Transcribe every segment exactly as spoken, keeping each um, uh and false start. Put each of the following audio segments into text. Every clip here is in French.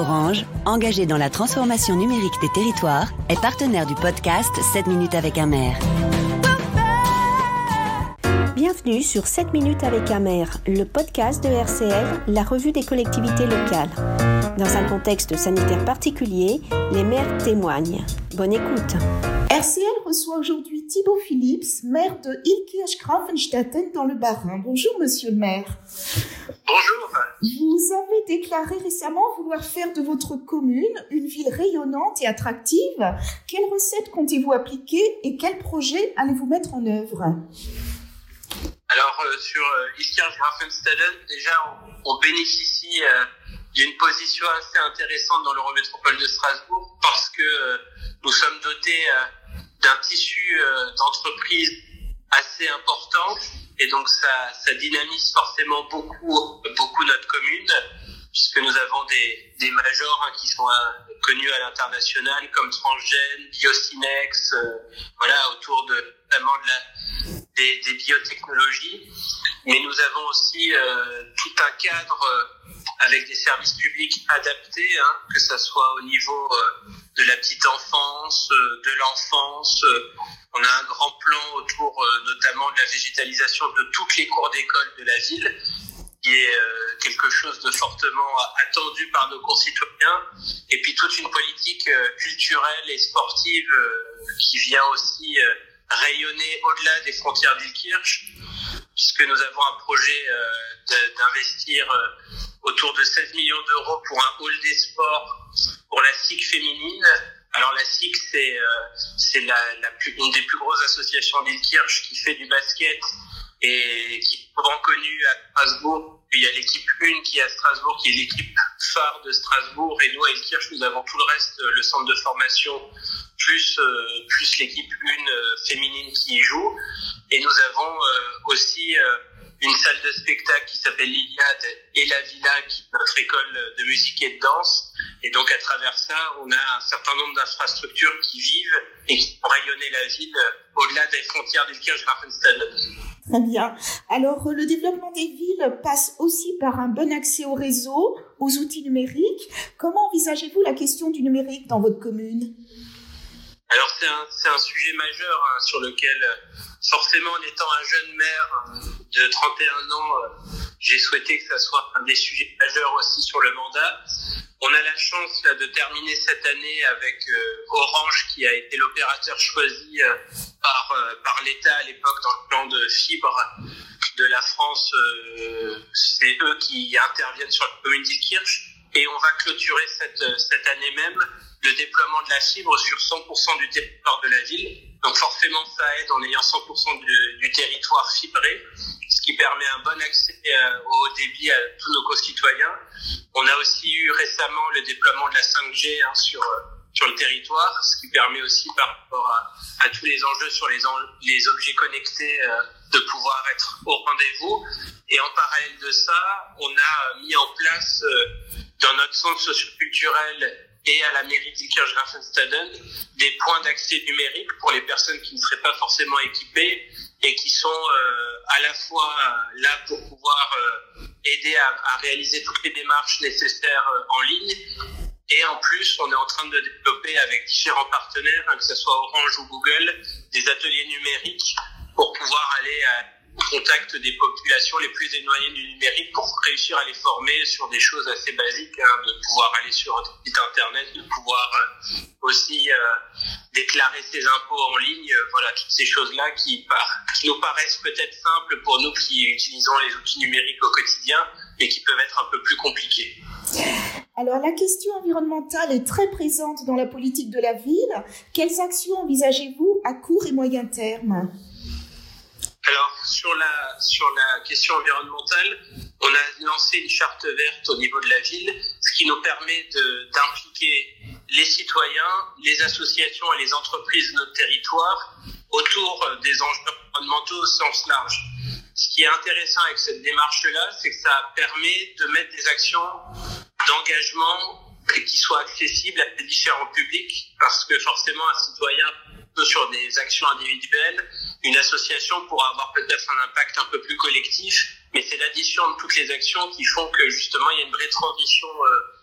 Orange, engagé dans la transformation numérique des territoires, est partenaire du podcast sept minutes avec un maire. Bienvenue sur sept minutes avec un maire, le podcast de R C L, la revue des collectivités locales. Dans un contexte sanitaire particulier, les maires témoignent. Bonne écoute. R C L reçoit aujourd'hui Thibaut Phillips, maire de Illkirch-Grafenstetten dans le Bas-Rhin. Bonjour monsieur le maire. Bonjour. Vous avez déclaré récemment vouloir faire de votre commune une ville rayonnante et attractive. Quelles recettes comptez-vous appliquer et quels projets allez-vous mettre en œuvre ? Alors euh, sur euh, Illkirch-Grafenstetten, déjà on, on bénéficie euh, d'une position assez intéressante dans l'Eurométropole de Strasbourg parce que euh, nous sommes dotés euh, d'un tissu euh, d'entreprises assez important et donc ça, ça dynamise forcément beaucoup, beaucoup notre commune puisque nous avons des, des majors hein, qui sont euh, connus à l'international comme Transgène, Biocinex, euh, voilà autour de notamment de la, des, des biotechnologies, mais nous avons aussi euh, tout un cadre euh, avec des services publics adaptés, hein, que ça soit au niveau euh, de la petite enfance, euh, de l'enfance. Euh, on a un grand plan autour euh, notamment de la végétalisation de toutes les cours d'école de la ville, qui est euh, quelque chose de fortement attendu par nos concitoyens, et puis toute une politique euh, culturelle et sportive euh, qui vient aussi euh, rayonner au-delà des frontières d'Illkirch, puisque nous avons un projet euh, de, d'investir euh, autour de seize millions d'euros pour un hall des sports pour la S I C féminine. Alors la S I C, c'est, euh, c'est la, la plus, une des plus grosses associations d'Illkirch qui fait du basket et qui est souvent connue à Strasbourg. Il y a l'équipe un qui est à Strasbourg, qui est l'équipe phare de Strasbourg, et nous à Illkirch, nous avons tout le reste, le centre de formation, plus euh, plus l'équipe un euh, féminine qui y joue. Et nous avons euh, aussi euh, une salle de spectacle qui s'appelle l'Iliade et la Villa, qui est notre école de musique et de danse. Et donc à travers ça, on a un certain nombre d'infrastructures qui vivent et qui font rayonner la ville euh, au-delà des frontières d'Illkirch-Grafenstetten. Très bien. Alors, le développement des villes passe aussi par un bon accès au réseau, aux outils numériques. Comment envisagez-vous la question du numérique dans votre commune ? Alors, c'est un, c'est un sujet majeur hein, sur lequel, forcément, en étant un jeune maire de trente et un ans, j'ai souhaité que ça soit un des sujets majeurs aussi sur le mandat. On a la chance là, de terminer cette année avec euh, Orange, qui a été l'opérateur choisi euh, par, euh, par l'État à l'époque dans le plan de fibre de la France. Euh, c'est eux qui interviennent sur la commune d'Illkirch. Et on va clôturer cette, cette année même le déploiement de la fibre sur cent pour cent du territoire de la ville. Donc forcément, ça aide en ayant cent pour cent du, du territoire fibré, ce qui permet un bon accès euh, au haut débit à tous nos concitoyens. On a aussi eu récemment le déploiement de la cinq G hein, sur, euh, sur le territoire, ce qui permet aussi par rapport à, à tous les enjeux sur les, en, les objets connectés euh, de pouvoir être au rendez-vous. Et en parallèle de ça, on a mis en place euh, dans notre centre socioculturel et à la mairie d'Illkirch-Grafenstetten des points d'accès numérique pour les personnes qui ne seraient pas forcément équipées et qui sont euh, à la fois euh, là pour pouvoir euh, aider à, à réaliser toutes les démarches nécessaires euh, en ligne. Et en plus, on est en train de développer avec différents partenaires, hein, que ce soit Orange ou Google, des ateliers numériques pour pouvoir aller à au contact des populations les plus éloignées du numérique pour réussir à les former sur des choses assez basiques, hein, de pouvoir aller sur un site internet, de pouvoir euh, aussi euh, déclarer ses impôts en ligne, euh, voilà, toutes ces choses-là qui, par, qui nous paraissent peut-être simples pour nous qui utilisons les outils numériques au quotidien, mais qui peuvent être un peu plus compliquées. Alors, la question environnementale est très présente dans la politique de la ville. Quelles actions envisagez-vous à court et moyen terme ? Alors, sur la, sur la question environnementale, on a lancé une charte verte au niveau de la ville, ce qui nous permet de, d'impliquer les citoyens, les associations et les entreprises de notre territoire autour des enjeux environnementaux au sens large. Ce qui est intéressant avec cette démarche-là, c'est que ça permet de mettre des actions d'engagement qui soient accessibles à différents publics, parce que forcément un citoyen peut sur des actions individuelles, une association pourra avoir peut-être un impact un peu plus collectif, mais c'est l'addition de toutes les actions qui font que justement il y a une vraie transition euh,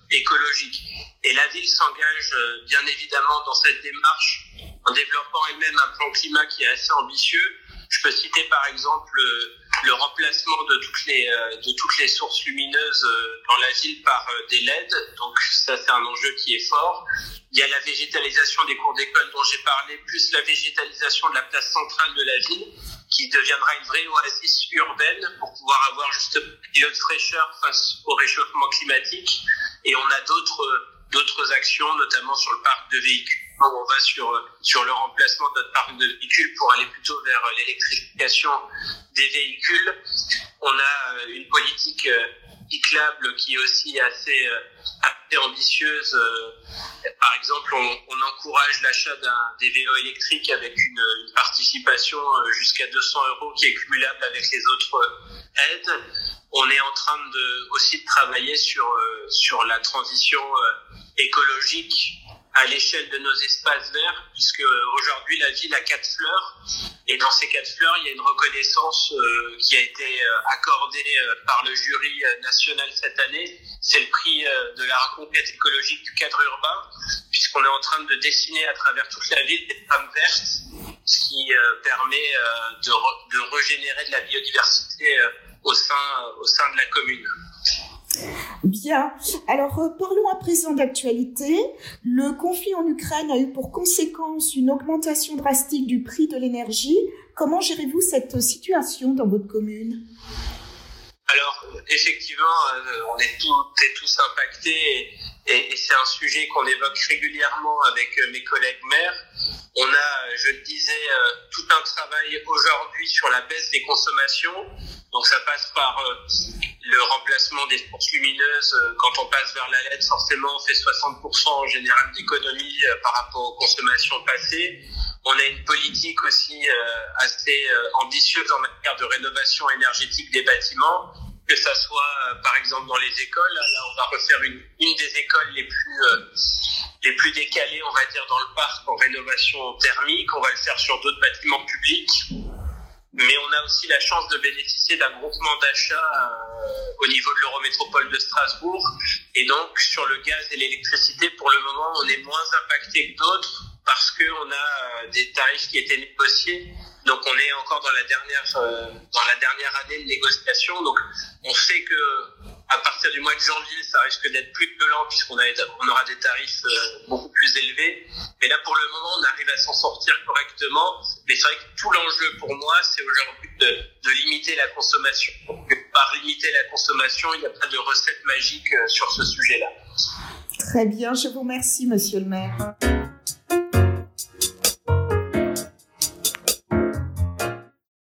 écologique. Et la ville s'engage euh, bien évidemment dans cette démarche en développant elle-même un plan climat qui est assez ambitieux. Je peux citer par exemple euh, le remplacement de toutes les euh, de toutes les sources lumineuses euh, dans la ville par euh, des L E D. Donc ça, c'est un enjeu qui est fort. Il y a la végétalisation des cours d'école dont j'ai parlé, plus la végétalisation de la place centrale de la ville, qui deviendra une vraie oasis urbaine pour pouvoir avoir justement des lieux de fraîcheur face au réchauffement climatique. Et on a d'autres d'autres actions, notamment sur le parc de véhicules. On va sur sur le remplacement de notre parc de véhicules pour aller plutôt vers l'électrification des véhicules. On a une politique cyclable qui est aussi assez, assez ambitieuse. Par exemple, on, on encourage l'achat d'un, des vélos électriques avec une, une participation jusqu'à deux cents euros qui est cumulable avec les autres aides. On est en train de, aussi de travailler sur, sur la transition écologique à l'échelle de nos espaces verts, puisque aujourd'hui la ville a quatre fleurs, et dans ces quatre fleurs, il y a une reconnaissance euh, qui a été euh, accordée euh, par le jury euh, national cette année. C'est le prix euh, de la reconquête écologique du cadre urbain, puisqu'on est en train de dessiner à travers toute la ville des trames vertes, ce qui euh, permet euh, de, re- de régénérer de la biodiversité euh, au sein, euh, au sein de la commune. Bien. Alors, euh, parlons à présent d'actualité. Le conflit en Ukraine a eu pour conséquence une augmentation drastique du prix de l'énergie. Comment gérez-vous cette situation dans votre commune ? Alors, effectivement, euh, on est toutes et tous impactés et, et, et c'est un sujet qu'on évoque régulièrement avec euh, mes collègues maires. On a, je le disais, euh, tout un travail aujourd'hui sur la baisse des consommations. Donc, ça passe par euh, le remplacement des sources lumineuses. Quand on passe vers la L E D, forcément, on fait soixante pour cent en général d'économie euh, par rapport aux consommations passées. On a une politique aussi euh, assez euh, ambitieuse en matière de rénovation énergétique des bâtiments, que ça soit euh, par exemple dans les écoles. Là, on va refaire une, une des écoles les plus euh, les plus décalées, on va dire, dans le parc en rénovation thermique. On va le faire sur d'autres bâtiments publics. Mais on a aussi la chance de bénéficier d'un groupement d'achat euh, au niveau de l'Eurométropole de Strasbourg. Et donc, sur le gaz et l'électricité, pour le moment, on est moins impacté que d'autres parce qu'on a des tarifs qui étaient négociés. Donc, on est encore dans la dernière, euh, dans la dernière année de négociation. Donc, on sait que à partir du mois de janvier, ça risque d'être plus violent puisqu'on a, on aura des tarifs euh, beaucoup plus élevés. Mais là, pour le moment, on arrive à s'en sortir correctement. Mais c'est vrai que tout l'enjeu pour moi, c'est aujourd'hui de, de limiter la consommation. Donc, par limiter la consommation, il n'y a pas de recette magique euh, sur ce sujet-là. Très bien, je vous remercie, monsieur le maire.